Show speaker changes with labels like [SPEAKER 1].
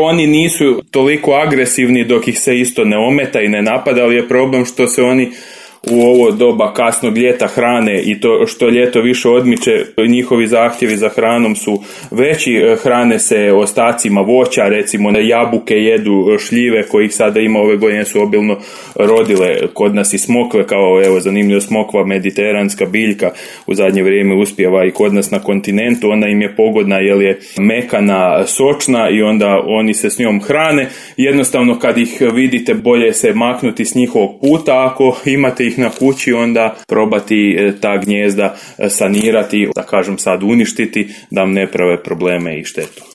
[SPEAKER 1] oni nisu toliko agresivni dok ih se isto ne ometa i ne napada, ali je problem što se oni u ovo doba kasnog ljeta hrane i to što ljeto više odmiče, njihovi zahtjevi za hranom su veći, hrane se ostacima voća, recimo na jabuke jedu šljive kojih sada ima, ove godine su obilno rodile kod nas i smokve, kao evo zanimljivo, smokva mediteranska biljka u zadnje vrijeme uspijeva i kod nas na kontinentu, ona im je pogodna jer je mekana, sočna i onda oni se s njom hrane. Jednostavno kad ih vidite bolje se maknuti s njihovog puta, ako imate ih na kući onda probati ta gnijezda sanirati, da kažem sad uništiti, da vam ne prave probleme i štetu.